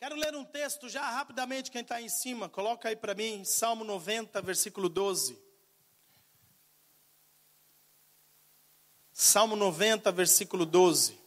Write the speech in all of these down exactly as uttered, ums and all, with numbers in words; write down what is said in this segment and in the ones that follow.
Quero ler um texto já rapidamente, quem está em cima, coloca aí para mim, Salmo noventa, versículo doze. Salmo noventa, versículo doze.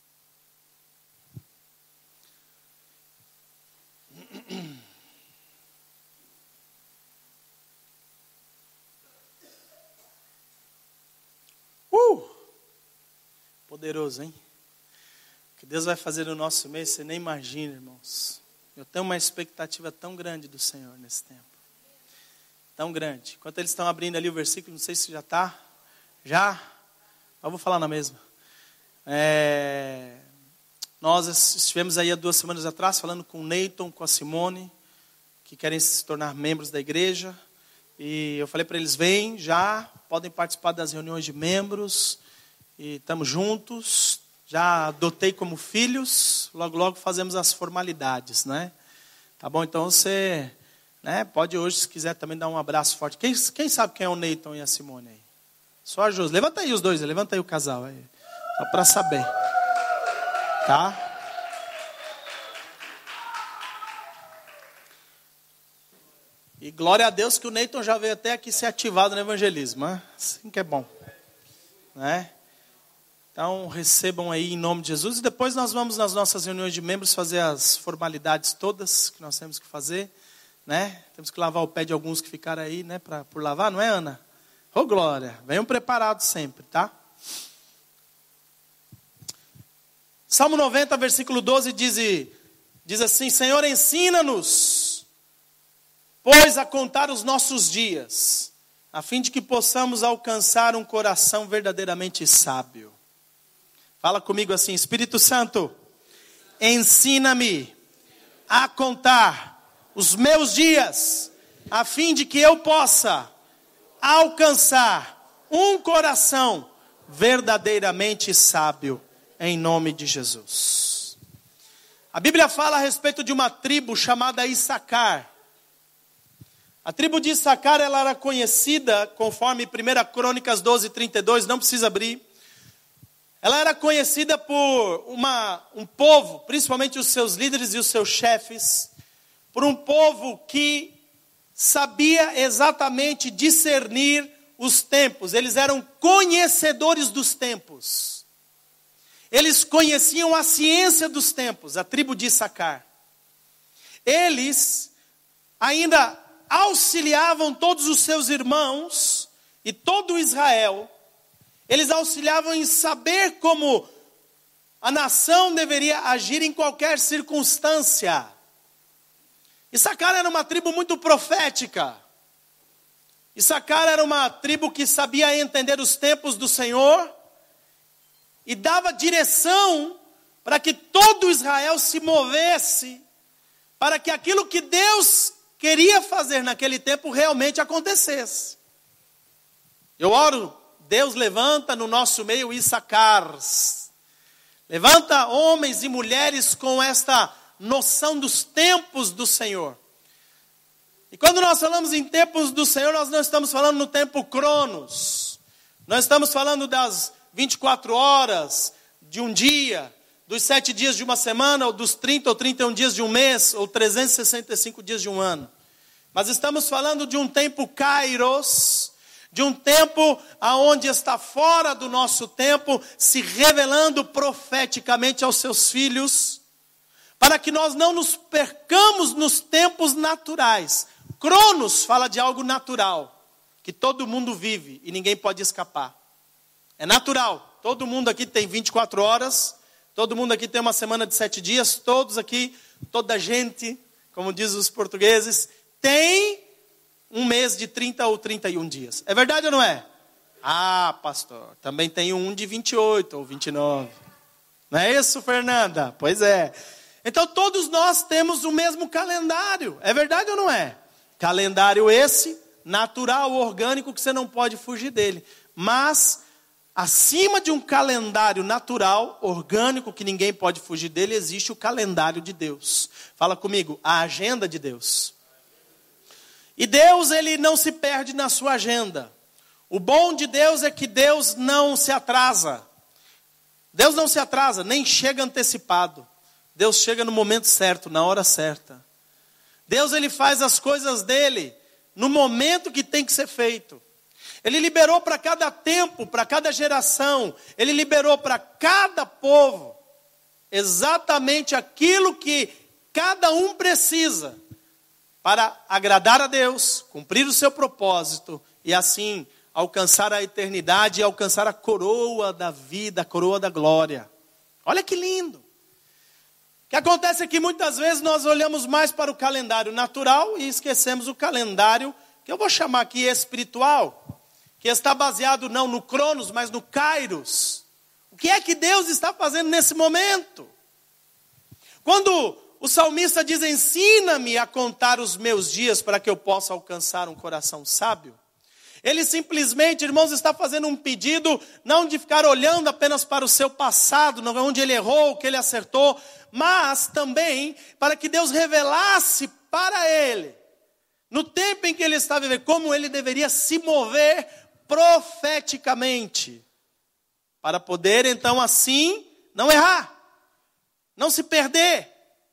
Uh! Poderoso, hein? O que Deus vai fazer no nosso meio, você nem imagina, irmãos. Eu tenho uma expectativa tão grande do Senhor nesse tempo. Tão grande. Enquanto eles estão abrindo ali o versículo, não sei se já está. Já? Eu vou falar na mesma. É... Nós estivemos aí há duas semanas atrás falando com o Neyton, com a Simone, que querem se tornar membros da igreja. E eu falei para eles, vem já, podem participar das reuniões de membros. E estamos juntos. Já adotei como filhos, logo logo fazemos as formalidades, né? Tá bom? Então você, né, pode hoje, se quiser, também dar um abraço forte. Quem, quem sabe quem é o Neyton e a Simone aí? Só a Josi. Levanta aí os dois, levanta aí o casal aí. Só para saber. Tá? E glória a Deus que o Neyton já veio até aqui ser ativado no evangelismo, né? Assim que é bom, né? Então, recebam aí em nome de Jesus. E depois nós vamos nas nossas reuniões de membros fazer as formalidades todas que nós temos que fazer, né? Temos que lavar o pé de alguns que ficaram aí, né? Pra, por lavar, não é, Ana? Ô, glória. Venham preparados sempre, tá? Salmo noventa, versículo doze diz, diz assim, Senhor, ensina-nos, pois, a contar os nossos dias, a fim de que possamos alcançar um coração verdadeiramente sábio. Fala comigo assim, Espírito Santo, ensina-me a contar os meus dias, a fim de que eu possa alcançar um coração verdadeiramente sábio, em nome de Jesus. A Bíblia fala a respeito de uma tribo chamada Issacar. A tribo de Issacar, ela era conhecida, conforme primeira Crônicas doze, trinta e dois, não precisa abrir. Ela era conhecida por uma, um povo, principalmente os seus líderes e os seus chefes, por um povo que sabia exatamente discernir os tempos. Eles eram conhecedores dos tempos. Eles conheciam a ciência dos tempos, a tribo de Issacar. Eles ainda auxiliavam todos os seus irmãos e todo Israel. Eles auxiliavam em saber como a nação deveria agir em qualquer circunstância. Issacar era uma tribo muito profética. Issacar era uma tribo que sabia entender os tempos do Senhor e dava direção para que todo Israel se movesse, para que aquilo que Deus queria fazer naquele tempo realmente acontecesse. Eu oro, Deus levanta no nosso meio Issacars. Levanta homens e mulheres com esta noção dos tempos do Senhor. E quando nós falamos em tempos do Senhor, nós não estamos falando no tempo Cronos. Nós estamos falando das vinte e quatro horas de um dia, dos sete dias de uma semana, ou dos trinta ou trinta e um dias de um mês, ou trezentos e sessenta e cinco dias de um ano. Mas estamos falando de um tempo Kairos, de um tempo aonde está fora do nosso tempo, se revelando profeticamente aos seus filhos, para que nós não nos percamos nos tempos naturais. Cronos fala de algo natural, que todo mundo vive e ninguém pode escapar. É natural, todo mundo aqui tem vinte e quatro horas, todo mundo aqui tem uma semana de sete dias, todos aqui, toda gente, como dizem os portugueses, tem um mês de trinta ou trinta e um dias. É verdade ou não é? Ah, pastor, também tem um de vinte e oito ou vinte e nove. Não é isso, Fernanda? Pois é. Então todos nós temos o mesmo calendário. É verdade ou não é? Calendário esse, natural, orgânico, que você não pode fugir dele. Mas, acima de um calendário natural, orgânico, que ninguém pode fugir dele, existe o calendário de Deus. Fala comigo, a agenda de Deus. E Deus, ele não se perde na sua agenda. O bom de Deus é que Deus não se atrasa. Deus não se atrasa, nem chega antecipado. Deus chega no momento certo, na hora certa. Deus, ele faz as coisas dele no momento que tem que ser feito. Ele liberou para cada tempo, para cada geração, ele liberou para cada povo exatamente aquilo que cada um precisa para agradar a Deus, cumprir o seu propósito e assim alcançar a eternidade e alcançar a coroa da vida, a coroa da glória. Olha que lindo. O que acontece é que muitas vezes nós olhamos mais para o calendário natural e esquecemos o calendário, que eu vou chamar aqui espiritual, que está baseado não no Cronos, mas no Kairos. O que é que Deus está fazendo nesse momento? Quando o salmista diz, ensina-me a contar os meus dias para que eu possa alcançar um coração sábio, ele simplesmente, irmãos, está fazendo um pedido, não de ficar olhando apenas para o seu passado, onde ele errou, o que ele acertou, mas também para que Deus revelasse para ele, no tempo em que ele está vivendo, como ele deveria se mover profeticamente, para poder então assim, não errar, não se perder,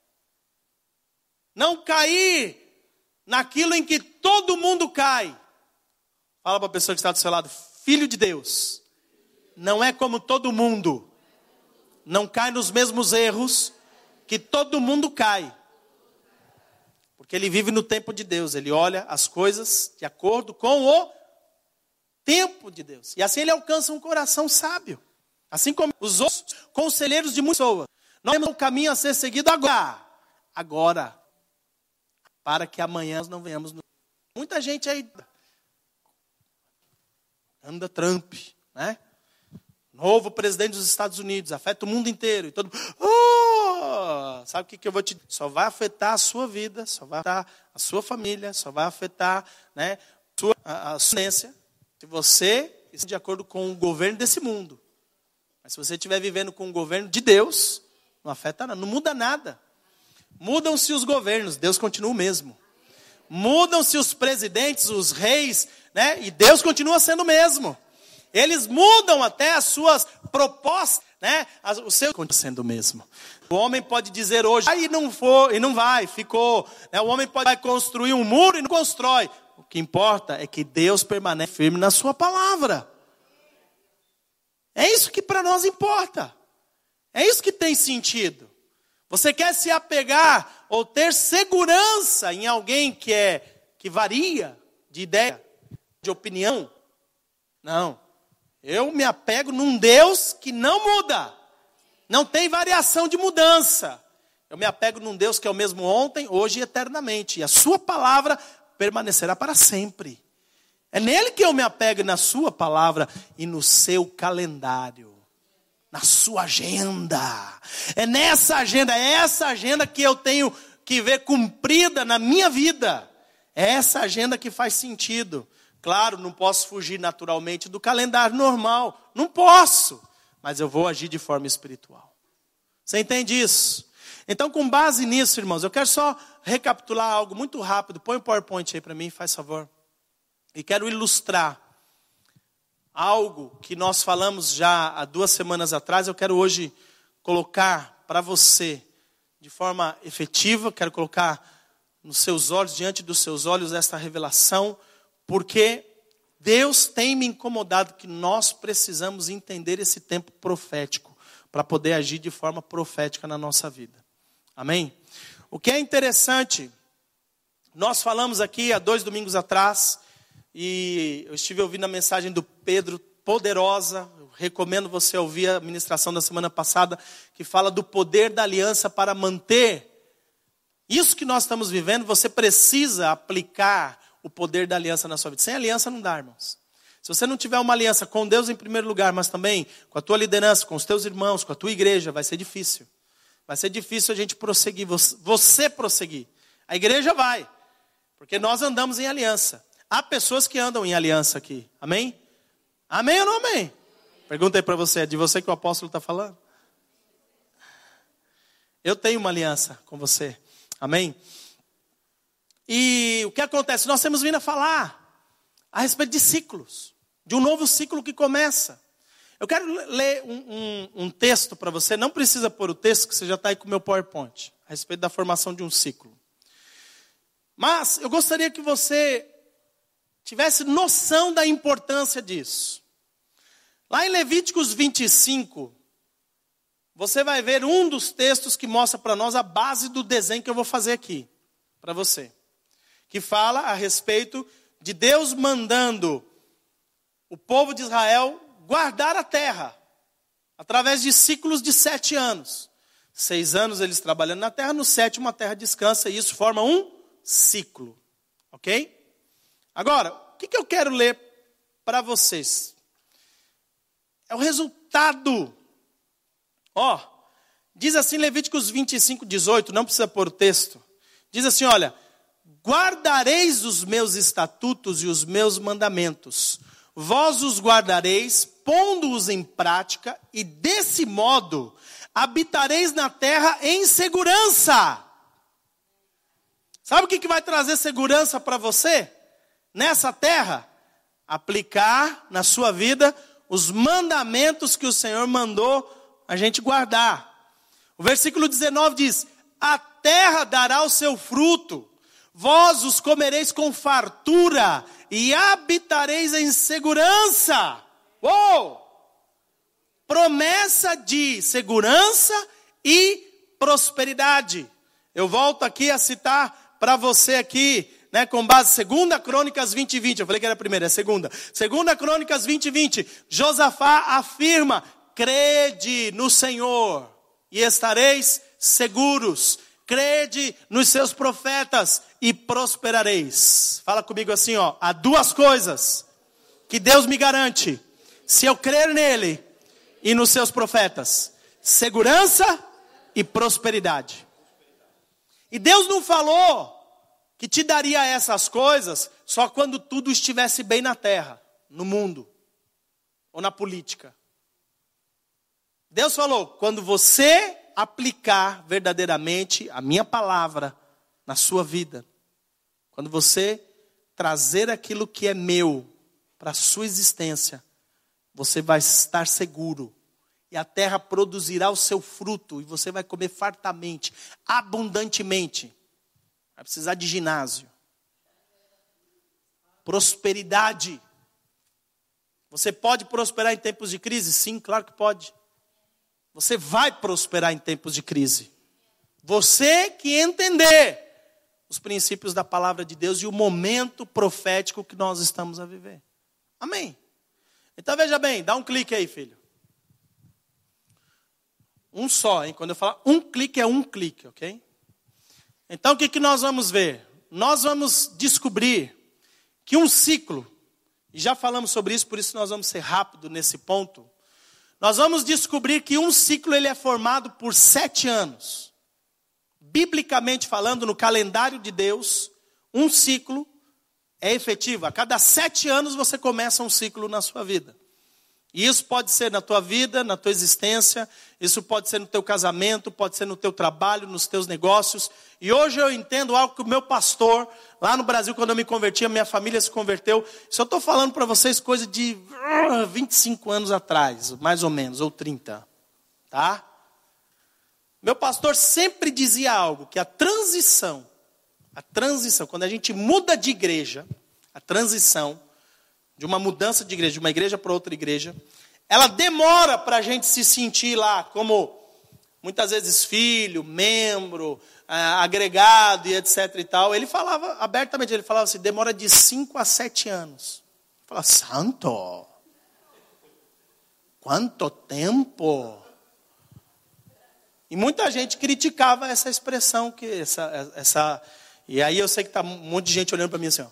não cair naquilo em que todo mundo cai. Fala para a pessoa que está do seu lado, filho de Deus, não é como todo mundo, não cai nos mesmos erros que todo mundo cai, porque ele vive no tempo de Deus, ele olha as coisas de acordo com o tempo de Deus, e assim ele alcança um coração sábio, assim como os outros conselheiros de muitas pessoas. Nós temos um caminho a ser seguido agora, agora, para que amanhã nós não venhamos. No... Muita gente aí anda Trump, né? Novo presidente dos Estados Unidos, afeta o mundo inteiro. E todo oh! Sabe o que, que eu vou te dizer? Só vai afetar a sua vida, só vai afetar a sua família, só vai afetar, né, a sua a, a sua ciência, se você está de acordo com o governo desse mundo. Mas se você estiver vivendo com o governo de Deus, não afeta nada, não muda nada. Mudam-se os governos, Deus continua o mesmo. Mudam-se os presidentes, os reis, né? E Deus continua sendo o mesmo. Eles mudam até as suas propostas, né? As, o seu continua sendo o mesmo. O homem pode dizer hoje, aí não foi, e não vai, ficou. Né? O homem pode vai construir um muro e não constrói. O que importa é que Deus permanece firme na sua palavra. É isso que para nós importa. É isso que tem sentido. Você quer se apegar ou ter segurança em alguém que é que varia de ideia, de opinião? Não. Eu me apego num Deus que não muda. Não tem variação de mudança. Eu me apego num Deus que é o mesmo ontem, hoje e eternamente. E a sua palavra permanecerá para sempre. É nele que eu me apego, na sua palavra e no seu calendário. Na sua agenda. É nessa agenda, é essa agenda que eu tenho que ver cumprida na minha vida. É essa agenda que faz sentido. Claro, não posso fugir naturalmente do calendário normal. Não posso. Mas eu vou agir de forma espiritual. Você entende isso? Então, com base nisso, irmãos, eu quero só recapitular algo muito rápido. Põe o PowerPoint aí para mim, faz favor. E quero ilustrar algo que nós falamos já há duas semanas atrás. Eu quero hoje colocar para você de forma efetiva. Quero colocar nos seus olhos, diante dos seus olhos, esta revelação. Porque Deus tem me incomodado que nós precisamos entender esse tempo profético para poder agir de forma profética na nossa vida. Amém? O que é interessante, nós falamos aqui há dois domingos atrás, e eu estive ouvindo a mensagem do Pedro, poderosa. Eu recomendo você ouvir a ministração da semana passada, que fala do poder da aliança para manter. Isso que nós estamos vivendo, você precisa aplicar o poder da aliança na sua vida. Sem aliança não dá, irmãos. Se você não tiver uma aliança com Deus em primeiro lugar, mas também com a tua liderança, com os teus irmãos, com a tua igreja, vai ser difícil. Vai ser difícil a gente prosseguir, você prosseguir. A igreja vai, porque nós andamos em aliança. Há pessoas que andam em aliança aqui, amém? Amém ou não amém? Pergunta aí para você, é de você que o apóstolo está falando? Eu tenho uma aliança com você, amém? E o que acontece? Nós temos vindo a falar a respeito de ciclos, de um novo ciclo que começa. Eu quero ler um, um, um texto para você, não precisa pôr o texto, que você já está aí com o meu PowerPoint, a respeito da formação de um ciclo. Mas eu gostaria que você tivesse noção da importância disso. Lá em Levíticos vinte e cinco, você vai ver um dos textos que mostra para nós a base do desenho que eu vou fazer aqui, para você. Que fala a respeito de Deus mandando o povo de Israel guardar a terra, através de ciclos de sete anos. Seis anos eles trabalhando na terra, no sétimo a terra descansa, e isso forma um ciclo. Ok? Agora, o que, que eu quero ler para vocês? É o resultado. Ó, diz assim Levíticos vinte e cinco, dezoito, não precisa pôr o texto. Diz assim, olha, guardareis os meus estatutos e os meus mandamentos. Vós os guardareis, pondo-os em prática, e desse modo habitareis na terra em segurança. Sabe o que, que vai trazer segurança para você? Nessa terra, aplicar na sua vida os mandamentos que o Senhor mandou a gente guardar. O versículo dezenove diz, a terra dará o seu fruto, vós os comereis com fartura e habitareis em segurança. Uou! Promessa de segurança e prosperidade. Eu volto aqui a citar para você aqui, né, com base em segunda Crônicas vinte e vinte. Eu falei que era a primeira, é a segunda. segunda Crônicas vinte e vinte. Josafá afirma, crede no Senhor e estareis seguros. Crede nos seus profetas e prosperareis. Fala comigo assim, ó. Há duas coisas que Deus me garante. Se eu crer nele e nos seus profetas. Segurança e prosperidade. E Deus não falou que te daria essas coisas só quando tudo estivesse bem na terra, no mundo, ou na política. Deus falou, quando você aplicar verdadeiramente a minha palavra na sua vida, quando você trazer aquilo que é meu para a sua existência, você vai estar seguro. E a terra produzirá o seu fruto, e você vai comer fartamente, abundantemente. Vai precisar de ginásio. Prosperidade. Você pode prosperar em tempos de crise? Sim, claro que pode. Você vai prosperar em tempos de crise. Você que entender os princípios da palavra de Deus e o momento profético que nós estamos a viver. Amém? Então veja bem, dá um clique aí, filho. Um só, hein? Quando eu falar um clique, é um clique, ok? Então o que, que nós vamos ver? Nós vamos descobrir que um ciclo, e já falamos sobre isso, por isso nós vamos ser rápido nesse ponto. Nós vamos descobrir que um ciclo ele é formado por sete anos. Biblicamente falando, no calendário de Deus, um ciclo é efetivo. A cada sete anos você começa um ciclo na sua vida. E isso pode ser na tua vida, na tua existência, isso pode ser no teu casamento, pode ser no teu trabalho, nos teus negócios. E hoje eu entendo algo que o meu pastor, lá no Brasil, quando eu me converti, a minha família se converteu. Isso eu estou falando para vocês coisa de vinte e cinco anos atrás, mais ou menos, ou trinta. Tá? Meu pastor sempre dizia algo, que a transição, a transição, quando a gente muda de igreja, a transição, de uma mudança de igreja, de uma igreja para outra igreja, ela demora para a gente se sentir lá como, muitas vezes, filho, membro, ah, agregado e etc e tal. Ele falava abertamente, ele falava assim, demora de cinco a sete anos. Eu falava, santo, quanto tempo? E muita gente criticava essa expressão, que essa, essa, e aí eu sei que está um monte de gente olhando para mim assim, ó.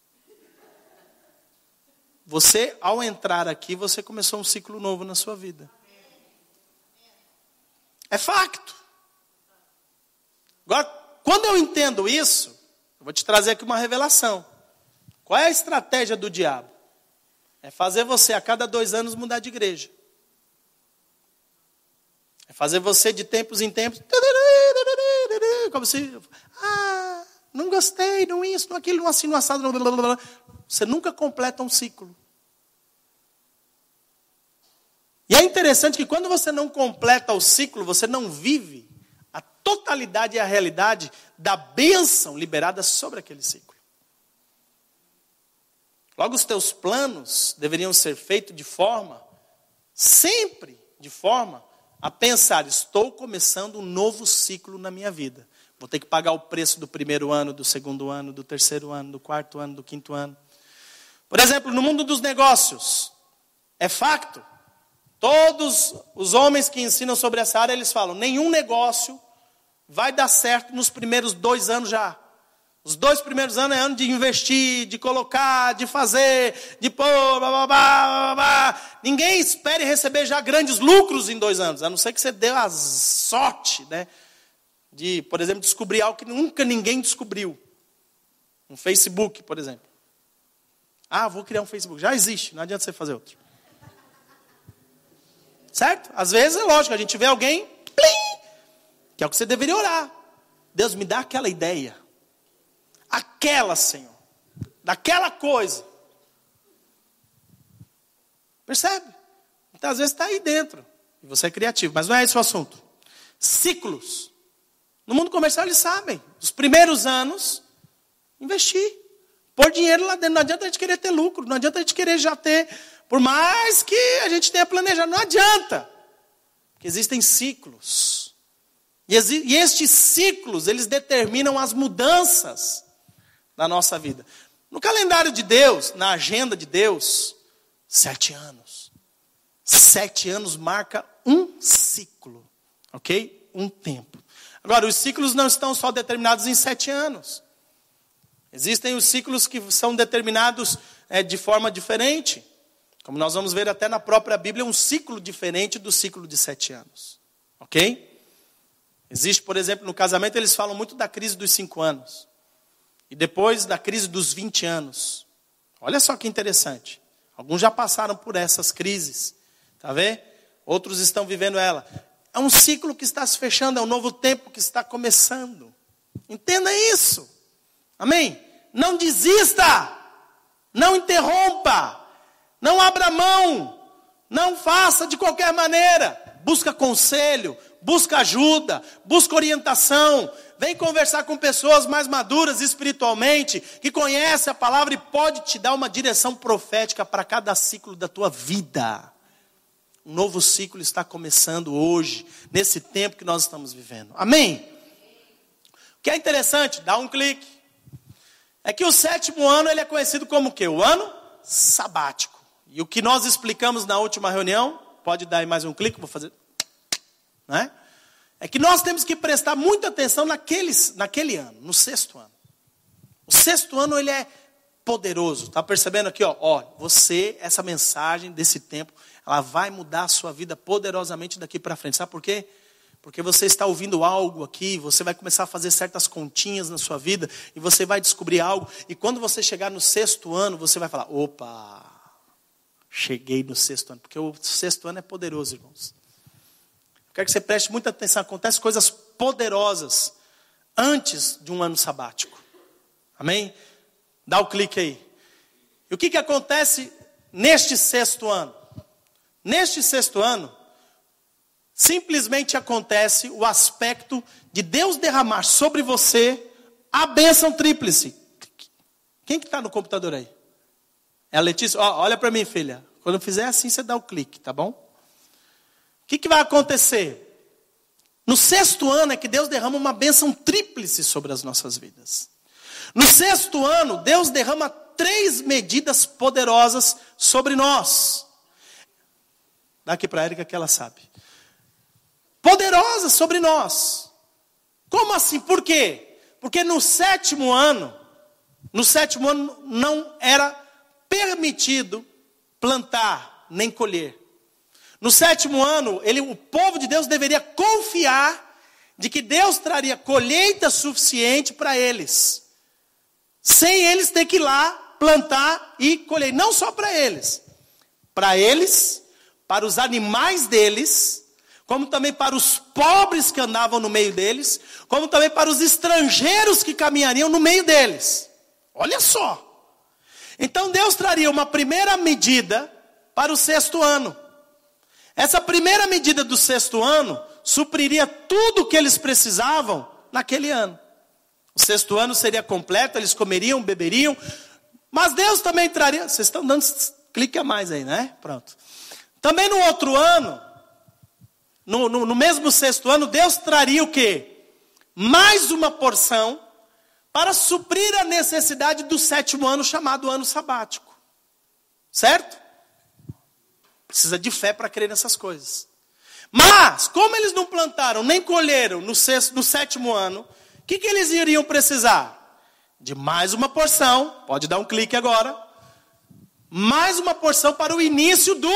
Você, ao entrar aqui, você começou um ciclo novo na sua vida. É facto. Agora, quando eu entendo isso, eu vou te trazer aqui uma revelação. Qual é a estratégia do diabo? É fazer você, a cada dois anos, mudar de igreja. É fazer você, de tempos em tempos, como se, ah, não gostei, não isso, não aquilo, não assim, não assado, não, blá, blá, blá. Você nunca completa um ciclo. E é interessante que quando você não completa o ciclo, você não vive a totalidade e a realidade da bênção liberada sobre aquele ciclo. Logo, os teus planos deveriam ser feitos de forma, sempre de forma, a pensar, estou começando um novo ciclo na minha vida. Vou ter que pagar o preço do primeiro ano, do segundo ano, do terceiro ano, do quarto ano, do quinto ano. Por exemplo, no mundo dos negócios, é facto. Todos os homens que ensinam sobre essa área, eles falam, nenhum negócio vai dar certo nos primeiros dois anos já. Os dois primeiros anos é ano de investir, de colocar, de fazer, de pôr, blá, blá, blá, blá, blá. Ninguém espere receber já grandes lucros em dois anos, a não ser que você dê a sorte, né? De, por exemplo, descobrir algo que nunca ninguém descobriu. Um Facebook, por exemplo. Ah, vou criar um Facebook. Já existe, não adianta você fazer outro. Certo? Às vezes é lógico, a gente vê alguém, plim, que é o que você deveria orar. Deus, me dá aquela ideia. Aquela, Senhor. Daquela coisa. Percebe? Então, às vezes está aí dentro. E você é criativo, mas não é esse o assunto. Ciclos. No mundo comercial eles sabem. Os primeiros anos, investir. Pôr dinheiro lá dentro. Não adianta a gente querer ter lucro. Não adianta a gente querer já ter... Por mais que a gente tenha planejado. Não adianta. Porque existem ciclos. E, exi- e estes ciclos, eles determinam as mudanças da nossa vida. No calendário de Deus, na agenda de Deus, sete anos. Sete anos marca um ciclo. Ok? Um tempo. Agora, os ciclos não estão só determinados em sete anos. Existem os ciclos que são determinados é, de forma diferente. Como nós vamos ver até na própria Bíblia, um ciclo diferente do ciclo de sete anos. Ok? Existe, por exemplo, no casamento, eles falam muito da crise dos cinco anos. E depois da crise dos vinte anos. Olha só que interessante. Alguns já passaram por essas crises. Tá vendo? Outros estão vivendo ela. É um ciclo que está se fechando, é um novo tempo que está começando. Entenda isso. Amém? Não desista. Não interrompa. Não abra mão. Não faça de qualquer maneira. Busca conselho, busca ajuda, busca orientação. Vem conversar com pessoas mais maduras espiritualmente, que conhecem a palavra e pode te dar uma direção profética para cada ciclo da tua vida. Um novo ciclo está começando hoje, nesse tempo que nós estamos vivendo. Amém? O que é interessante, dá um clique. É que o sétimo ano ele é conhecido como o quê? O ano sabático. E o que nós explicamos na última reunião, pode dar aí mais um clique, vou fazer, né? É que nós temos que prestar muita atenção naqueles, naquele ano, no sexto ano. O sexto ano ele é poderoso, tá percebendo aqui? Ó, ó, você, essa mensagem desse tempo, ela vai mudar a sua vida poderosamente daqui para frente. Sabe por quê? Porque você está ouvindo algo aqui, você vai começar a fazer certas continhas na sua vida, e você vai descobrir algo, e quando você chegar no sexto ano, você vai falar, opa... Cheguei no sexto ano, porque o sexto ano é poderoso, irmãos. Eu quero que você preste muita atenção. Acontecem coisas poderosas antes de um ano sabático. Amém? Dá o clique aí. E o que, que acontece neste sexto ano? Neste sexto ano, simplesmente acontece o aspecto de Deus derramar sobre você a bênção tríplice. Quem que está no computador aí? É a Letícia? Ó, olha para mim, filha. Quando eu fizer assim, você dá o clique, tá bom? O que, que vai acontecer? No sexto ano é que Deus derrama uma bênção tríplice sobre as nossas vidas. No sexto ano, Deus derrama três medidas poderosas sobre nós. Dá aqui para a Érica que ela sabe. Poderosas sobre nós. Como assim? Por quê? Porque no sétimo ano, no sétimo ano não era permitido plantar nem colher. No sétimo ano, ele, o povo de Deus deveria confiar de que Deus traria colheita suficiente para eles. Sem eles ter que ir lá plantar e colher. Não só para eles. Para eles, para os animais deles, como também para os pobres que andavam no meio deles, como também para os estrangeiros que caminhariam no meio deles. Olha só. Então Deus traria uma primeira medida para o sexto ano. Essa primeira medida do sexto ano supriria tudo o que eles precisavam naquele ano. O sexto ano seria completo, eles comeriam, beberiam, mas Deus também traria... Vocês estão dando clique a mais aí, né? Pronto. Também no outro ano, no, no, no mesmo sexto ano, Deus traria o quê? Mais uma porção para suprir a necessidade do sétimo ano, chamado ano sabático. Certo? Precisa de fé para crer nessas coisas. Mas, como eles não plantaram, nem colheram no, sexto, no sétimo ano, o que, que eles iriam precisar? De mais uma porção, pode dar um clique agora, mais uma porção para o início do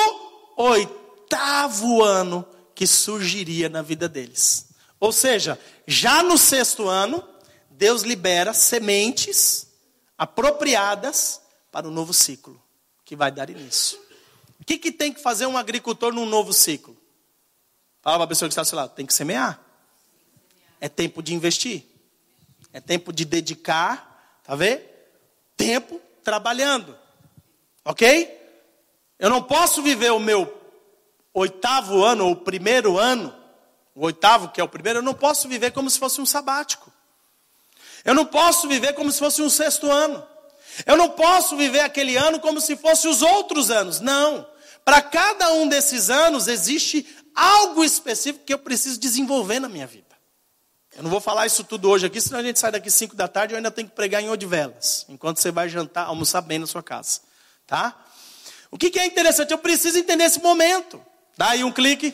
oitavo ano que surgiria na vida deles. Ou seja, já no sexto ano, Deus libera sementes apropriadas para o novo ciclo que vai dar início. O que, que tem que fazer um agricultor num novo ciclo? Fala para a pessoa que está ao seu lado, tem que semear. É tempo de investir. É tempo de dedicar, tá vendo? Tempo trabalhando. Ok? Eu não posso viver o meu oitavo ano, ou o primeiro ano, o oitavo que é o primeiro, eu não posso viver como se fosse um sabático. Eu não posso viver como se fosse um sexto ano. Eu não posso viver aquele ano como se fosse os outros anos. Não. Para cada um desses anos existe algo específico que eu preciso desenvolver na minha vida. Eu não vou falar isso tudo hoje aqui, senão a gente sai daqui cinco da tarde e eu ainda tenho que pregar em Odivelas, enquanto você vai jantar, almoçar bem na sua casa. Tá? O que, que é interessante? Eu preciso entender esse momento. Dá aí um clique.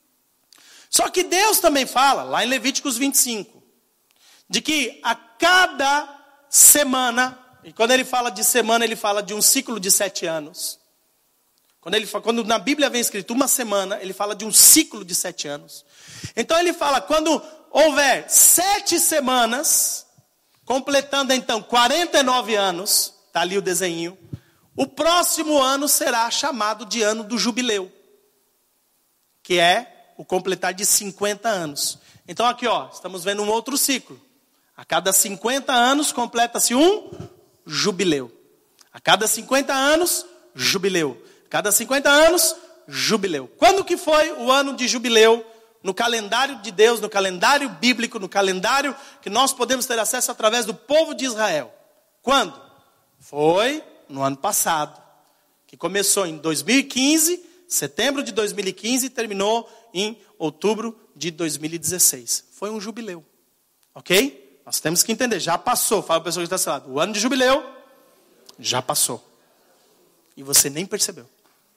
Só que Deus também fala, lá em Levíticos vinte e cinco, de que a cada semana, e quando ele fala de semana, ele fala de um ciclo de sete anos. Quando, ele, quando na Bíblia vem escrito uma semana, ele fala de um ciclo de sete anos. Então ele fala, quando houver sete semanas, completando então quarenta e nove anos, está ali o desenho, o próximo ano será chamado de ano do jubileu, que é o completar de cinquenta anos. Então aqui ó, estamos vendo um outro ciclo. A cada cinquenta anos completa-se um jubileu. A cada cinquenta anos, jubileu. A cada cinquenta anos, jubileu. Quando que foi o ano de jubileu? No calendário de Deus, no calendário bíblico, no calendário que nós podemos ter acesso através do povo de Israel. Quando? Foi no ano passado. Que começou em dois mil e quinze, setembro de dois mil e quinze e terminou em outubro de dois mil e dezesseis. Foi um jubileu. Ok? Nós temos que entender, já passou. Fala para a pessoa que está ao seu lado. O ano de jubileu já passou. E você nem percebeu.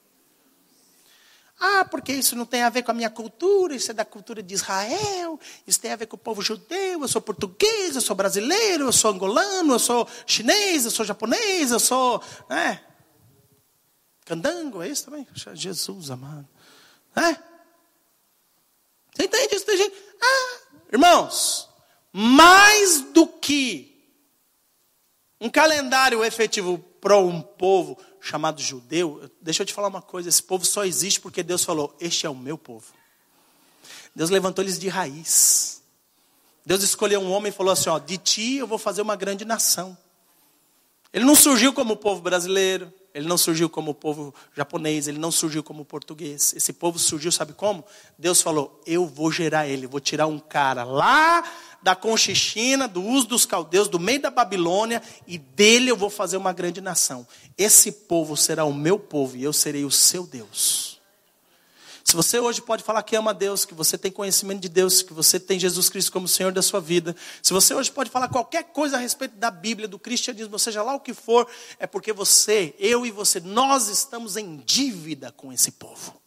Ah, porque isso não tem a ver com a minha cultura, isso é da cultura de Israel, isso tem a ver com o povo judeu, eu sou português, eu sou brasileiro, eu sou angolano, eu sou chinês, eu sou japonês, eu sou... Né? Candango, é isso também? Jesus amado. É? Você entende isso? Tem gente... Ah, irmãos, mais do que um calendário efetivo para um povo chamado judeu, deixa eu te falar uma coisa, esse povo só existe porque Deus falou, este é o meu povo. Deus levantou eles de raiz. Deus escolheu um homem e falou assim, ó, de ti eu vou fazer uma grande nação. Ele não surgiu como o povo brasileiro, ele não surgiu como o povo japonês, ele não surgiu como o português. Esse povo surgiu, sabe como? Deus falou, eu vou gerar ele, vou tirar um cara lá da Conchichina, do uso dos caldeus, do meio da Babilônia, e dele eu vou fazer uma grande nação. Esse povo será o meu povo e eu serei o seu Deus. Se você hoje pode falar que ama Deus, que você tem conhecimento de Deus, que você tem Jesus Cristo como Senhor da sua vida, se você hoje pode falar qualquer coisa a respeito da Bíblia, do cristianismo, seja lá o que for, é porque você, eu e você, nós estamos em dívida com esse povo.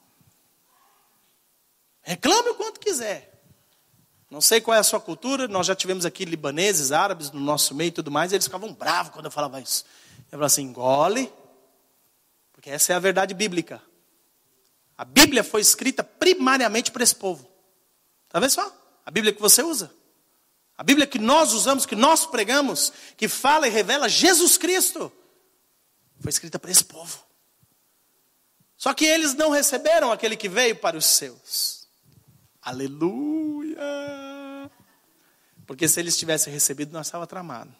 Reclame o quanto quiser. Não sei qual é a sua cultura, nós já tivemos aqui libaneses, árabes no nosso meio e tudo mais, e eles ficavam bravos quando eu falava isso. Eu falava assim, engole, porque essa é a verdade bíblica. A Bíblia foi escrita primariamente para esse povo. Está vendo só? A Bíblia que você usa. A Bíblia que nós usamos, que nós pregamos, que fala e revela Jesus Cristo, foi escrita para esse povo. Só que eles não receberam aquele que veio para os seus. Aleluia! Porque se eles tivessem recebido, nós estávamos tramados.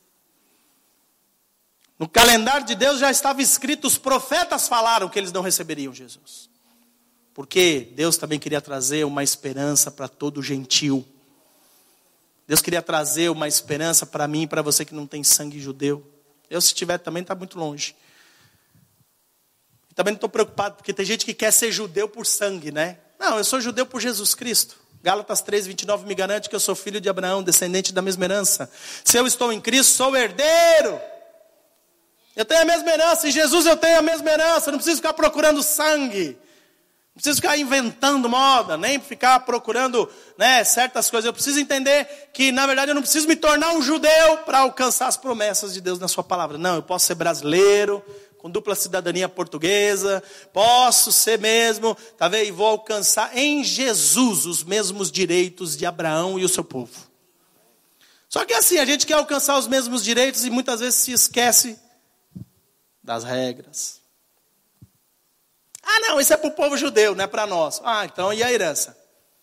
No calendário de Deus já estava escrito, os profetas falaram que eles não receberiam Jesus. Porque Deus também queria trazer uma esperança para todo gentil. Deus queria trazer uma esperança para mim e para você que não tem sangue judeu. Eu, se tiver, também está muito longe. Também não estou preocupado, porque tem gente que quer ser judeu por sangue, né? Não, eu sou judeu por Jesus Cristo. Gálatas três, vinte e nove me garante que eu sou filho de Abraão, descendente da mesma herança. Se eu estou em Cristo, sou herdeiro. Eu tenho a mesma herança, em Jesus eu tenho a mesma herança. Não preciso ficar procurando sangue. Não preciso ficar inventando moda, nem ficar procurando, né, certas coisas. Eu preciso entender que, na verdade, eu não preciso me tornar um judeu para alcançar as promessas de Deus na sua palavra. Não, eu posso ser brasileiro, com dupla cidadania portuguesa, posso ser mesmo, tá vendo? E vou alcançar em Jesus os mesmos direitos de Abraão e o seu povo. Só que assim, a gente quer alcançar os mesmos direitos e muitas vezes se esquece das regras. Ah não, isso é para o povo judeu, não é para nós. Ah, então e a herança?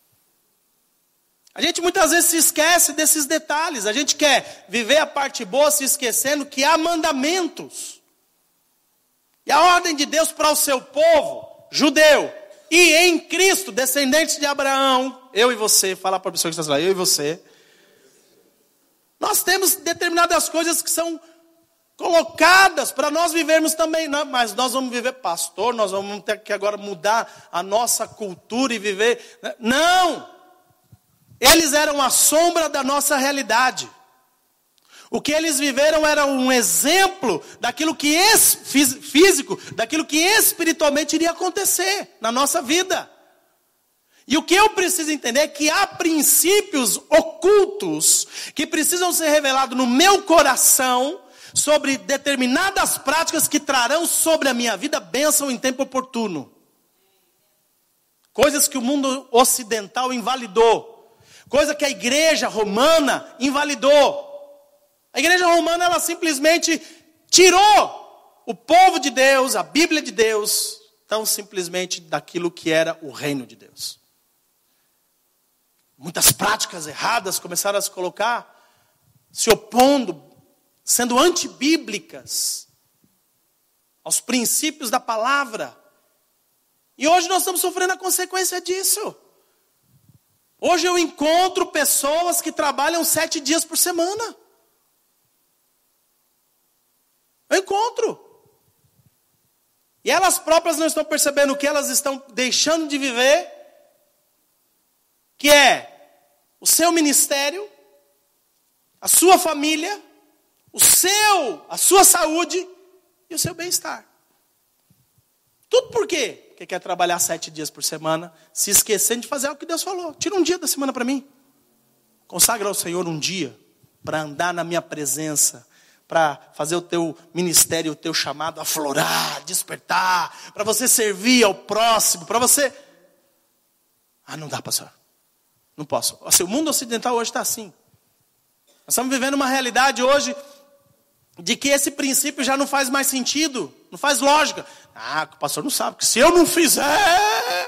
A gente muitas vezes se esquece desses detalhes, a gente quer viver a parte boa se esquecendo que há mandamentos. E a ordem de Deus para o seu povo, judeu, e em Cristo, descendentes de Abraão, eu e você, fala para a pessoa que está lá, eu e você. Nós temos determinadas coisas que são colocadas para nós vivermos também. Não, mas nós vamos viver, pastor, nós vamos ter que agora mudar a nossa cultura e viver. Não! Eles eram a sombra da nossa realidade. O que eles viveram era um exemplo daquilo que es, físico, daquilo que espiritualmente iria acontecer na nossa vida. E o que eu preciso entender é que há princípios ocultos que precisam ser revelados no meu coração sobre determinadas práticas que trarão sobre a minha vida bênção em tempo oportuno. Coisas que o mundo ocidental invalidou. Coisa que a igreja romana invalidou. A igreja romana, ela simplesmente tirou o povo de Deus, a Bíblia de Deus, tão simplesmente daquilo que era o reino de Deus. Muitas práticas erradas começaram a se colocar, se opondo, sendo antibíblicas aos princípios da palavra. E hoje nós estamos sofrendo a consequência disso. Hoje eu encontro pessoas que trabalham sete dias por semana. Eu encontro. E elas próprias não estão percebendo o que elas estão deixando de viver, que é o seu ministério, a sua família, o seu, a sua saúde e o seu bem-estar. Tudo por quê? Porque quer trabalhar sete dias por semana, se esquecendo de fazer o que Deus falou. Tira um dia da semana para mim. Consagra ao Senhor um dia para andar na minha presença, para fazer o teu ministério, o teu chamado aflorar, despertar, para você servir ao próximo, para você... Ah, não dá, pastor. Não posso. Assim, o mundo ocidental hoje está assim. Nós estamos vivendo uma realidade hoje de que esse princípio já não faz mais sentido, não faz lógica. Ah, o pastor não sabe, que se eu não fizer...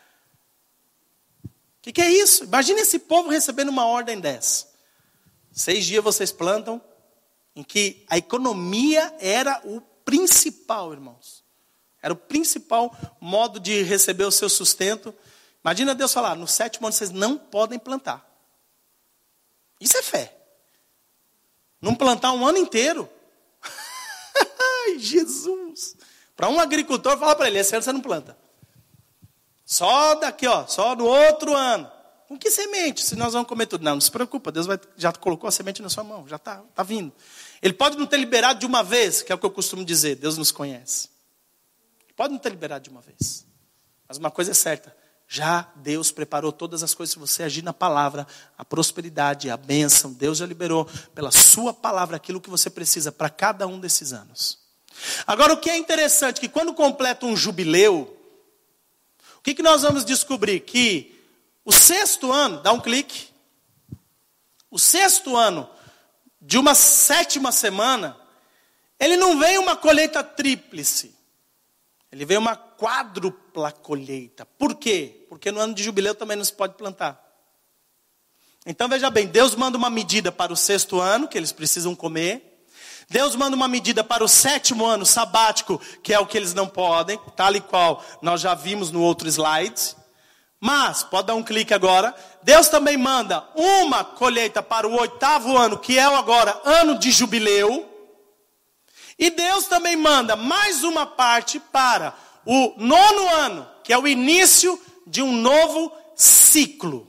O que, que é isso? Imagina esse povo recebendo uma ordem dessa. Seis dias vocês plantam, em que a economia era o principal, irmãos. Era o principal modo de receber o seu sustento. Imagina Deus falar, no sétimo ano vocês não podem plantar. Isso é fé. Não plantar um ano inteiro. Ai, Jesus. Para um agricultor, fala para ele, esse ano você não planta. Só daqui, ó, só no outro ano. Com que semente? Se nós vamos comer tudo. Não, não se preocupa, Deus vai, já colocou a semente na sua mão, já está tá vindo. Ele pode não ter liberado de uma vez, que é o que eu costumo dizer, Deus nos conhece. Ele pode não ter liberado de uma vez. Mas uma coisa é certa, já Deus preparou todas as coisas, se você agir na palavra, a prosperidade, a bênção, Deus já liberou pela sua palavra aquilo que você precisa para cada um desses anos. Agora o que é interessante, que quando completa um jubileu, o que, que nós vamos descobrir? Que o sexto ano, dá um clique, o sexto ano de uma sétima semana, ele não vem uma colheita tríplice, ele vem uma quádrupla colheita. Por quê? Porque no ano de jubileu também não se pode plantar. Então veja bem, Deus manda uma medida para o sexto ano, que eles precisam comer. Deus manda uma medida para o sétimo ano sabático, que é o que eles não podem, tal e qual nós já vimos no outro slide. Mas, pode dar um clique agora, Deus também manda uma colheita para o oitavo ano, que é agora ano de jubileu. E Deus também manda mais uma parte para o nono ano, que é o início de um novo ciclo.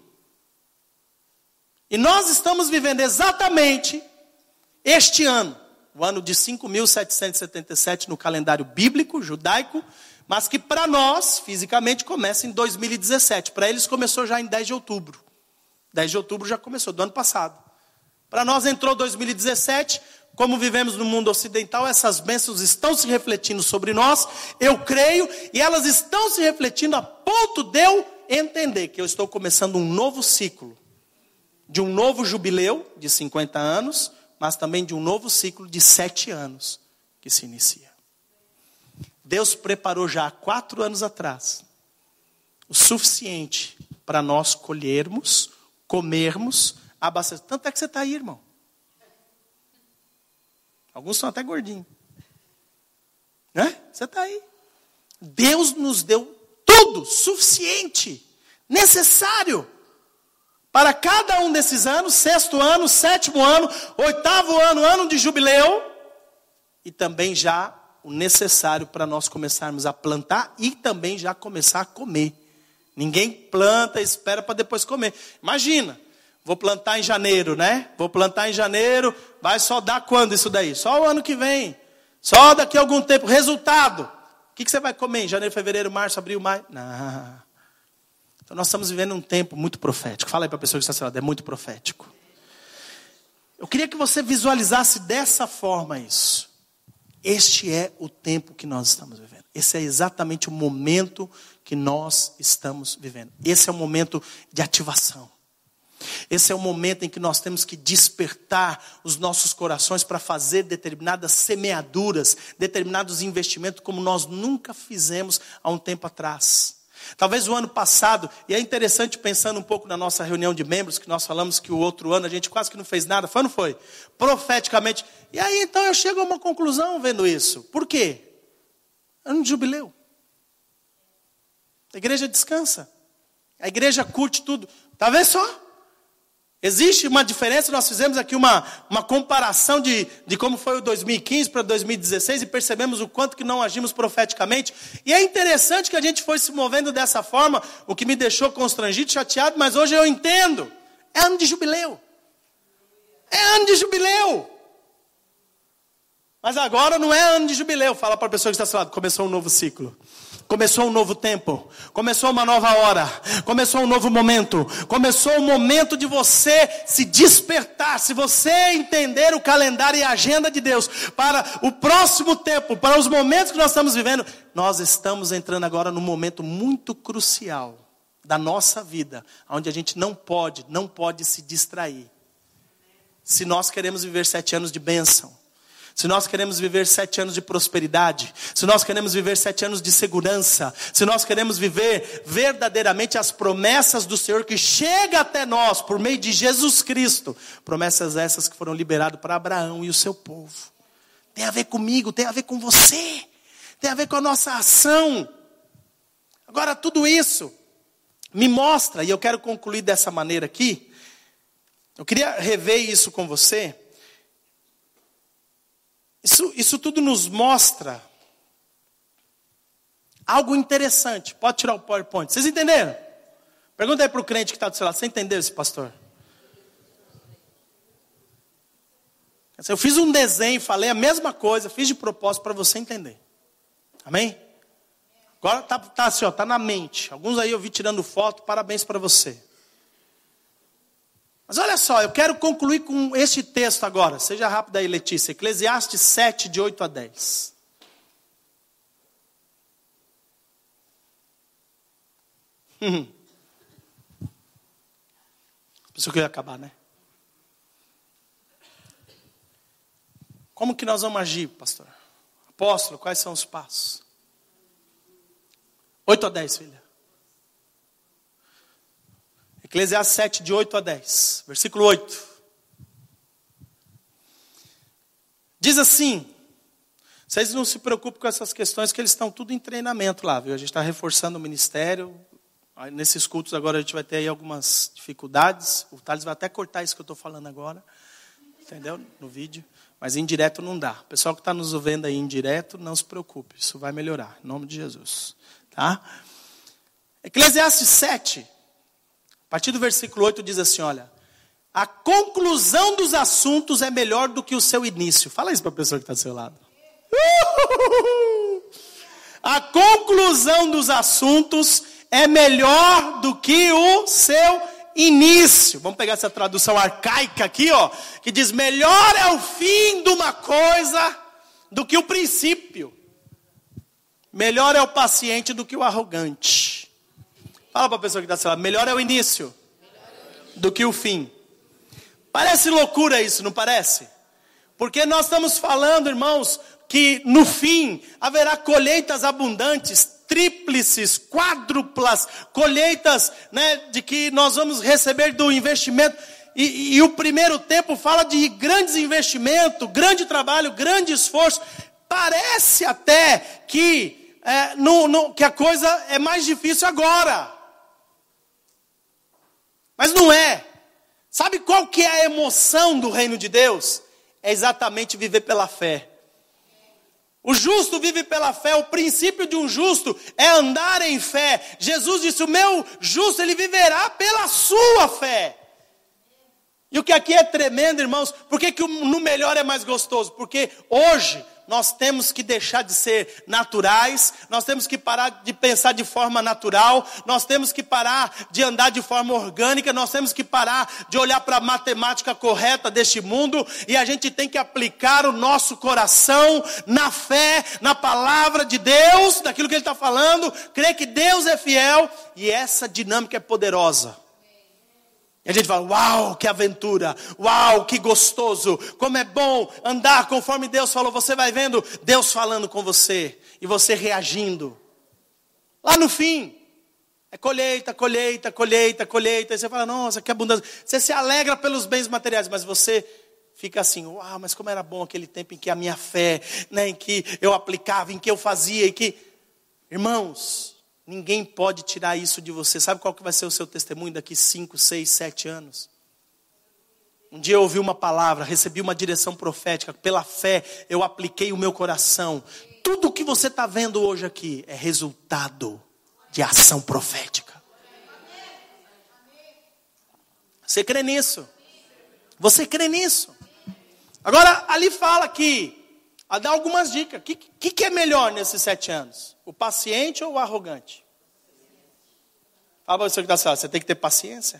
E nós estamos vivendo exatamente este ano, o ano de cinco mil setecentos e setenta e sete no calendário bíblico, judaico, mas que para nós, fisicamente, começa em dois mil e dezessete. Para eles começou já em dez de outubro. dez de outubro já começou, do ano passado. Para nós entrou dois mil e dezessete, como vivemos no mundo ocidental, essas bênçãos estão se refletindo sobre nós, eu creio, e elas estão se refletindo a ponto de eu entender que eu estou começando um novo ciclo, de um novo jubileu de cinquenta anos, mas também de um novo ciclo de sete anos que se inicia. Deus preparou já há quatro anos atrás o suficiente para nós colhermos, comermos, abastecer. Tanto é que você está aí, irmão. Alguns são até gordinhos. Né? Você está aí. Deus nos deu tudo suficiente, necessário, para cada um desses anos, sexto ano, sétimo ano, oitavo ano, ano de jubileu, e também já o necessário para nós começarmos a plantar e também já começar a comer. Ninguém planta e espera para depois comer. Imagina, vou plantar em janeiro, né? Vou plantar em janeiro, vai só dar quando isso daí? Só o ano que vem. Só daqui a algum tempo. Resultado, o que, que você vai comer em janeiro, fevereiro, março, abril, maio? Não. Então nós estamos vivendo um tempo muito profético. Fala aí para a pessoa que está ao seu lado, é muito profético. Eu queria que você visualizasse dessa forma isso. Este é o tempo que nós estamos vivendo. Esse é exatamente o momento que nós estamos vivendo. Esse é o momento de ativação. Esse é o momento em que nós temos que despertar os nossos corações para fazer determinadas semeaduras, determinados investimentos como nós nunca fizemos há um tempo atrás. Talvez o ano passado, e é interessante pensando um pouco na nossa reunião de membros, que nós falamos que o outro ano a gente quase que não fez nada, foi ou não foi? Profeticamente. E aí então eu chego a uma conclusão vendo isso. Por quê? Ano de jubileu. A igreja descansa. A igreja curte tudo. Tá vendo só? Existe uma diferença, nós fizemos aqui uma, uma comparação de, de como foi o dois mil e quinze para dois mil e dezesseis e percebemos o quanto que não agimos profeticamente. E é interessante que a gente foi se movendo dessa forma, o que me deixou constrangido, chateado, mas hoje eu entendo. É ano de jubileu. É ano de jubileu. Mas agora não é ano de jubileu. Fala para a pessoa que está ao seu lado, começou um novo ciclo. Começou um novo tempo, começou uma nova hora, começou um novo momento, começou o momento de você se despertar, se você entender o calendário e a agenda de Deus, para o próximo tempo, para os momentos que nós estamos vivendo, nós estamos entrando agora num momento muito crucial da nossa vida, onde a gente não pode, não pode se distrair. Se nós queremos viver sete anos de bênção, se nós queremos viver sete anos de prosperidade, se nós queremos viver sete anos de segurança, se nós queremos viver verdadeiramente as promessas do Senhor que chega até nós por meio de Jesus Cristo, promessas essas que foram liberadas para Abraão e o seu povo. Tem a ver comigo, tem a ver com você, tem a ver com a nossa ação. Agora tudo isso me mostra, e eu quero concluir dessa maneira aqui, eu queria rever isso com você. Isso, isso tudo nos mostra algo interessante. Pode tirar o PowerPoint. Vocês entenderam? Pergunta aí para o crente que está do seu lado. Você entendeu esse pastor? Eu fiz um desenho, falei a mesma coisa, fiz de propósito para você entender. Amém? Agora está tá assim, ó, tá na mente. Alguns aí eu vi tirando foto, parabéns para você. Mas olha só, eu quero concluir com este texto agora. Seja rápida aí, Letícia. Eclesiastes sete, de oito a dez. Hum. Pensou que eu ia acabar, né? Como que nós vamos agir, pastor? Apóstolo, quais são os passos? oito a dez, filha. Eclesiastes sete, de oito a dez. Versículo oito. Diz assim, vocês não se preocupem com essas questões, que eles estão tudo em treinamento lá, viu? A gente está reforçando o ministério. Nesses cultos agora a gente vai ter aí algumas dificuldades. O Thales vai até cortar isso que eu estou falando agora. Entendeu? No vídeo. Mas em direto não dá. O pessoal que está nos vendo aí em direto, não se preocupe. Isso vai melhorar. Em nome de Jesus. Tá? Eclesiastes sete. A partir do versículo oito diz assim, olha. A conclusão dos assuntos é melhor do que o seu início. Fala isso para a pessoa que está do seu lado. Uhul! A conclusão dos assuntos é melhor do que o seu início. Vamos pegar essa tradução arcaica aqui, ó, que diz: melhor é o fim de uma coisa do que o princípio. Melhor é o paciente do que o arrogante. Fala para a pessoa que está do seu lado, melhor é o início do que o fim. Parece loucura isso, não parece? Porque nós estamos falando, irmãos, que no fim haverá colheitas abundantes, tríplices, quádruplas, colheitas, né, de que nós vamos receber do investimento. E, e o primeiro tempo fala de grandes investimentos, grande trabalho, grande esforço. Parece até que, é, no, no, que a coisa é mais difícil agora. Mas não é. Sabe qual que é a emoção do reino de Deus? É exatamente viver pela fé. O justo vive pela fé. O princípio de um justo é andar em fé. Jesus disse, o meu justo, ele viverá pela sua fé. E o que aqui é tremendo, irmãos, por que que no melhor é mais gostoso? Porque hoje nós temos que deixar de ser naturais, nós temos que parar de pensar de forma natural, nós temos que parar de andar de forma orgânica, nós temos que parar de olhar para a matemática correta deste mundo, e a gente tem que aplicar o nosso coração na fé, na palavra de Deus, naquilo que Ele está falando, crer que Deus é fiel, e essa dinâmica é poderosa. E a gente fala, uau, que aventura, uau, que gostoso, como é bom andar conforme Deus falou. Você vai vendo Deus falando com você e você reagindo. Lá no fim, é colheita, colheita, colheita, colheita. E você fala, nossa, que abundância. Você se alegra pelos bens materiais, mas você fica assim, uau, mas como era bom aquele tempo em que a minha fé, né, em que eu aplicava, em que eu fazia, em que... Irmãos... Ninguém pode tirar isso de você. Sabe qual que vai ser o seu testemunho daqui cinco, seis, sete anos? Um dia eu ouvi uma palavra, recebi uma direção profética. Pela fé eu apliquei o meu coração. Tudo o que você está vendo hoje aqui é resultado de ação profética. Você crê nisso? Você crê nisso? Agora ali fala que, a dar algumas dicas. O que, que, que é melhor nesses sete anos? O paciente ou o arrogante? Fala para você que está certo, você tem que ter paciência.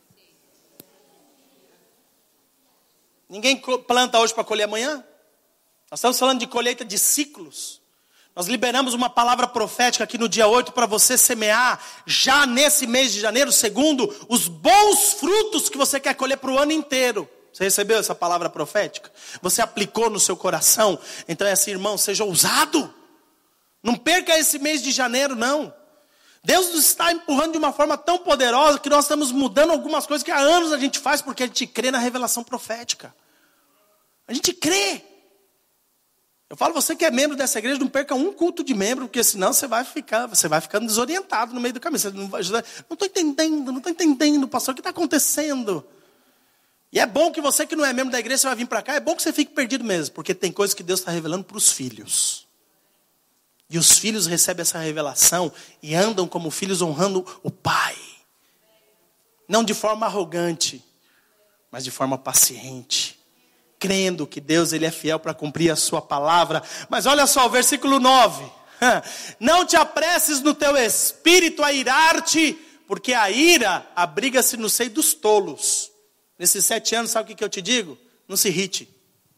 Ninguém planta hoje para colher amanhã. Nós estamos falando de colheita de ciclos. Nós liberamos uma palavra profética aqui no dia oito para você semear já nesse mês de janeiro, segundo os bons frutos que você quer colher para o ano inteiro. Você recebeu essa palavra profética? Você aplicou no seu coração? Então é assim, irmão, seja ousado. Não perca esse mês de janeiro, não. Deus nos está empurrando de uma forma tão poderosa que nós estamos mudando algumas coisas que há anos a gente faz porque a gente crê na revelação profética. A gente crê. Eu falo, você que é membro dessa igreja, não perca um culto de membro, porque senão você vai ficar, você vai ficando desorientado no meio do caminho. Você não vai ajudar. Não estou entendendo, não estou entendendo, pastor, o que está acontecendo? E é bom que você que não é membro da igreja, você vai vir para cá, é bom que você fique perdido mesmo, porque tem coisas que Deus está revelando para os filhos. E os filhos recebem essa revelação e andam como filhos honrando o pai. Não de forma arrogante, mas de forma paciente. Crendo que Deus ele é fiel para cumprir a sua palavra. Mas olha só, o versículo nove. Não te apresses no teu espírito a irar-te, porque a ira abriga-se no seio dos tolos. Nesses sete anos, sabe o que eu te digo? Não se irrite.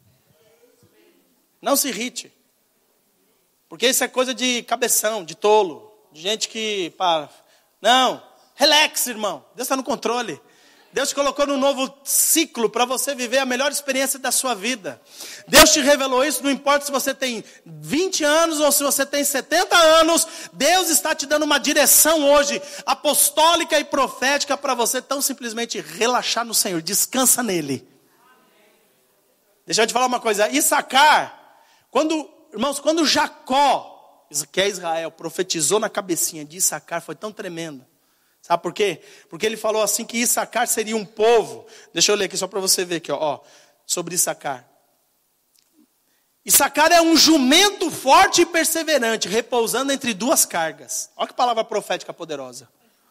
Não se irrite. Porque isso é coisa de cabeção, de tolo, de gente que... Pá, não, relax, irmão. Deus está no controle. Deus te colocou num novo ciclo para você viver a melhor experiência da sua vida. Deus te revelou isso, não importa se você tem vinte anos ou se você tem setenta anos. Deus está te dando uma direção hoje, apostólica e profética, para você tão simplesmente relaxar no Senhor. Descansa nele. Deixa eu te falar uma coisa. Issacar, quando, irmãos, quando Jacó, que é Israel, profetizou na cabecinha de Issacar, foi tão tremendo. Sabe por quê? Porque ele falou assim que Issacar seria um povo. Deixa eu ler aqui só para você ver aqui, ó, ó, sobre Issacar. Issacar é um jumento forte e perseverante, repousando entre duas cargas. Olha que palavra profética poderosa.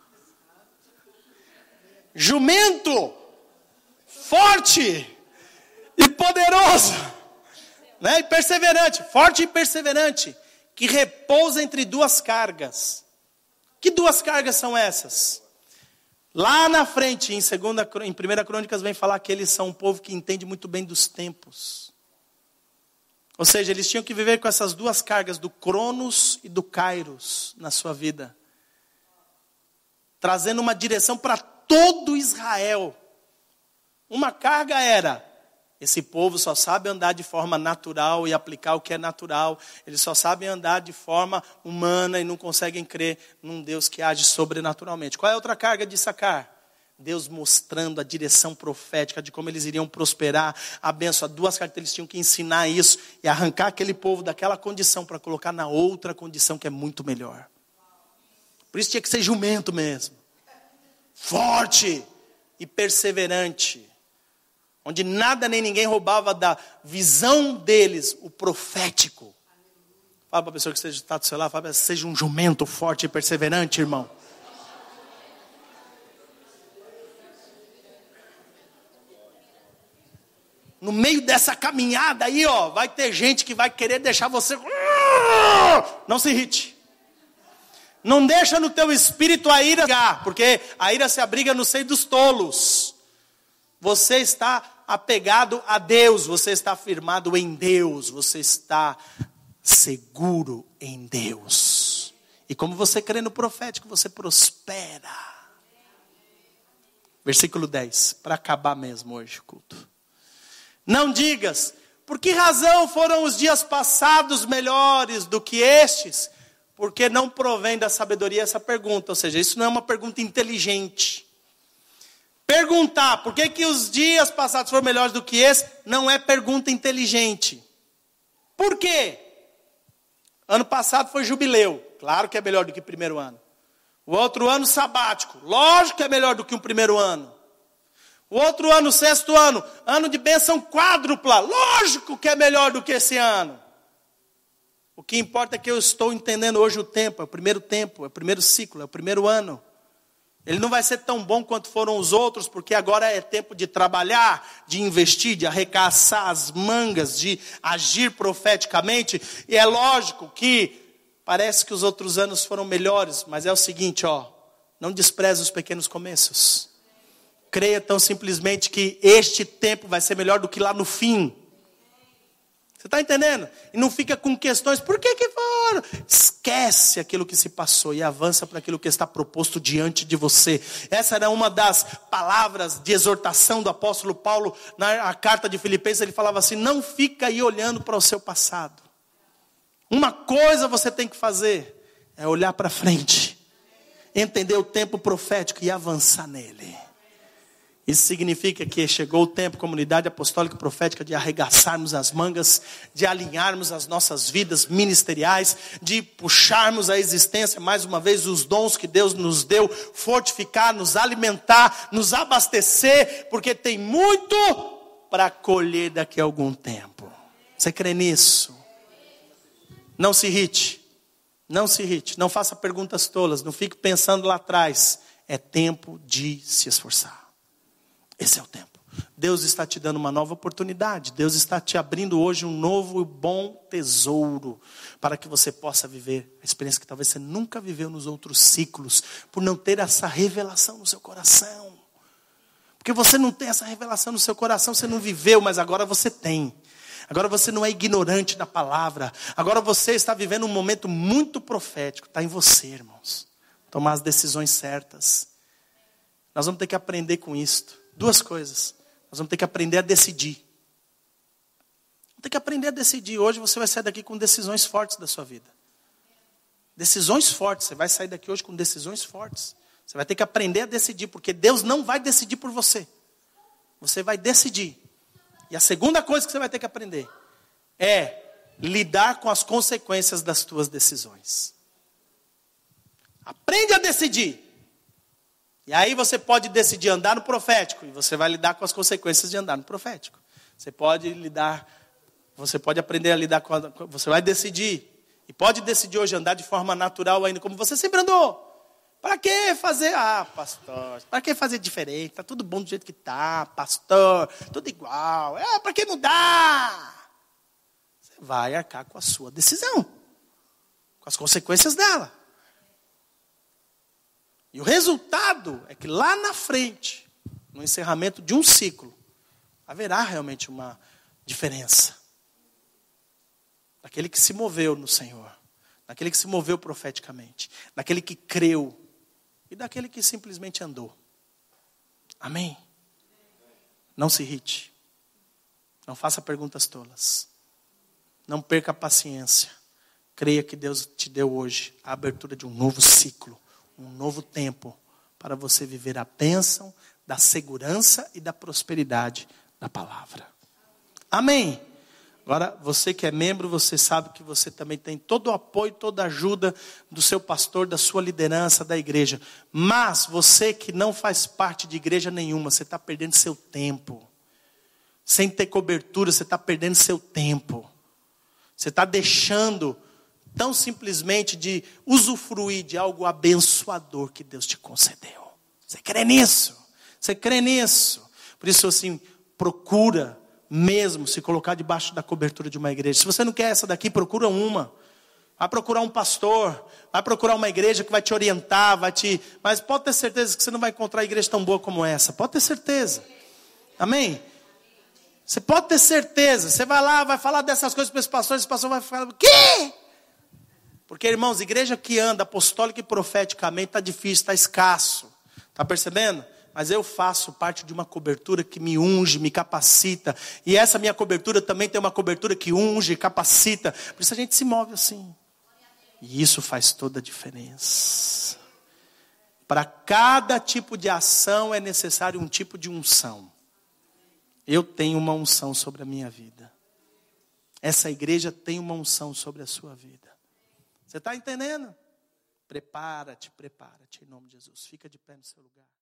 Jumento forte e poderoso, né? E perseverante, forte e perseverante, que repousa entre duas cargas. Que duas cargas são essas? Lá na frente, em, segunda, em primeira Crônicas, vem falar que eles são um povo que entende muito bem dos tempos. Ou seja, eles tinham que viver com essas duas cargas, do Cronos e do Kairos, na sua vida. Trazendo uma direção para todo Israel. Uma carga era, esse povo só sabe andar de forma natural e aplicar o que é natural. Eles só sabem andar de forma humana e não conseguem crer num Deus que age sobrenaturalmente. Qual é a outra carga de Issacar? Deus mostrando a direção profética de como eles iriam prosperar, abençoar. Duas cargas, eles tinham que ensinar isso e arrancar aquele povo daquela condição para colocar na outra condição que é muito melhor. Por isso tinha que ser jumento mesmo. Forte e perseverante. Onde nada nem ninguém roubava da visão deles, o profético. Fala para a pessoa que está do seu lado, fala, seja um jumento forte e perseverante, irmão. No meio dessa caminhada aí, ó, vai ter gente que vai querer deixar você... Não se irrite. Não deixa no teu espírito a ira, porque a ira se abriga no seio dos tolos. Você está apegado a Deus, você está firmado em Deus, você está seguro em Deus. E como você crê no profético, você prospera. Versículo dez, para acabar mesmo hoje o culto. Não digas, por que razão foram os dias passados melhores do que estes? Porque não provém da sabedoria essa pergunta. Ou seja, isso não é uma pergunta inteligente. Perguntar por que, que os dias passados foram melhores do que esse, não é pergunta inteligente. Por quê? Ano passado foi jubileu. Claro que é melhor do que o primeiro ano. O outro ano sabático. Lógico que é melhor do que o primeiro ano. O outro ano, sexto ano, ano de bênção quádrupla. Lógico que é melhor do que esse ano. O que importa é que eu estou entendendo hoje o tempo. É o primeiro tempo, é o primeiro ciclo, é o primeiro ano. Ele não vai ser tão bom quanto foram os outros, porque agora é tempo de trabalhar, de investir, de arregaçar as mangas, de agir profeticamente. E é lógico que parece que os outros anos foram melhores, mas é o seguinte, ó, não despreze os pequenos começos. Creia tão simplesmente que este tempo vai ser melhor do que lá no fim. Você está entendendo? E não fica com questões, por que que foram? Esquece aquilo que se passou e avança para aquilo que está proposto diante de você. Essa era uma das palavras de exortação do apóstolo Paulo na carta de Filipenses. Ele falava assim, não fica aí olhando para o seu passado. Uma coisa você tem que fazer, é olhar para frente. Entender o tempo profético e avançar nele. Isso significa que chegou o tempo, comunidade apostólica e profética, de arregaçarmos as mangas, de alinharmos as nossas vidas ministeriais, de puxarmos a existência, mais uma vez, os dons que Deus nos deu, fortificar, nos alimentar, nos abastecer, porque tem muito para colher daqui a algum tempo. Você crê nisso? Não se irrite, não se irrite, não faça perguntas tolas, não fique pensando lá atrás. É tempo de se esforçar. Esse é o tempo. Deus está te dando uma nova oportunidade. Deus está te abrindo hoje um novo e bom tesouro. Para que você possa viver a experiência que talvez você nunca viveu nos outros ciclos. Por não ter essa revelação no seu coração. Porque você não tem essa revelação no seu coração. Você não viveu, mas agora você tem. Agora você não é ignorante da palavra. Agora você está vivendo um momento muito profético. Está em você, irmãos. Tomar as decisões certas. Nós vamos ter que aprender com isto. Duas coisas. Nós vamos ter que aprender a decidir. Vamos ter que aprender a decidir. Hoje você vai sair daqui com decisões fortes da sua vida. Decisões fortes. Você vai sair daqui hoje com decisões fortes. Você vai ter que aprender a decidir. Porque Deus não vai decidir por você. Você vai decidir. E a segunda coisa que você vai ter que aprender é lidar com as consequências das tuas decisões. Aprende a decidir. E aí você pode decidir andar no profético, e você vai lidar com as consequências de andar no profético. Você pode lidar, você pode aprender a lidar com, a, você vai decidir, e pode decidir hoje andar de forma natural ainda, como você sempre andou. Para que fazer, ah, pastor, para que fazer diferente? Está tudo bom do jeito que está, pastor, tudo igual. É, para que mudar? Você vai arcar com a sua decisão, com as consequências dela. E o resultado é que lá na frente, no encerramento de um ciclo, haverá realmente uma diferença. Daquele que se moveu no Senhor, daquele que se moveu profeticamente, daquele que creu e daquele que simplesmente andou. Amém? Não se irrite. Não faça perguntas tolas. Não perca a paciência. Creia que Deus te deu hoje a abertura de um novo ciclo. Um novo tempo para você viver a bênção da segurança e da prosperidade da palavra. Amém? Agora, você que é membro, você sabe que você também tem todo o apoio, toda a ajuda do seu pastor, da sua liderança, da igreja. Mas você que não faz parte de igreja nenhuma, você está perdendo seu tempo. Sem ter cobertura, você está perdendo seu tempo. Você está deixando tão simplesmente de usufruir de algo abençoador que Deus te concedeu. Você crê nisso? Você crê nisso? Por isso, assim, procura mesmo se colocar debaixo da cobertura de uma igreja. Se você não quer essa daqui, procura uma. Vai procurar um pastor, vai procurar uma igreja que vai te orientar, vai te... Mas pode ter certeza que você não vai encontrar igreja tão boa como essa. Pode ter certeza. Amém? Você pode ter certeza. Você vai lá, vai falar dessas coisas para esse pastor, esse pastor vai falar, o quê? Porque, irmãos, igreja que anda apostólica e profeticamente está difícil, está escasso. Está percebendo? Mas eu faço parte de uma cobertura que me unge, me capacita. E essa minha cobertura também tem uma cobertura que unge, capacita. Por isso a gente se move assim. E isso faz toda a diferença. Para cada tipo de ação é necessário um tipo de unção. Eu tenho uma unção sobre a minha vida. Essa igreja tem uma unção sobre a sua vida. Você está entendendo? Prepara-te, prepara-te em nome de Jesus. Fica de pé no seu lugar.